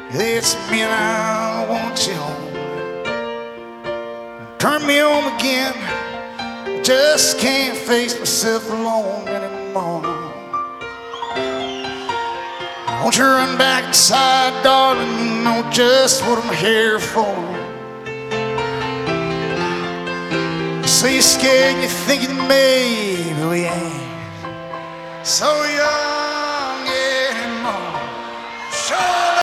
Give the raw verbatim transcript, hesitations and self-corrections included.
It's me and I want you home. Turn me on again. I just can't face myself alone anymore. Won't you run back inside, darling? You know just what I'm here for. So you're scared and you're thinking maybe we ain't so young anymore. Sure.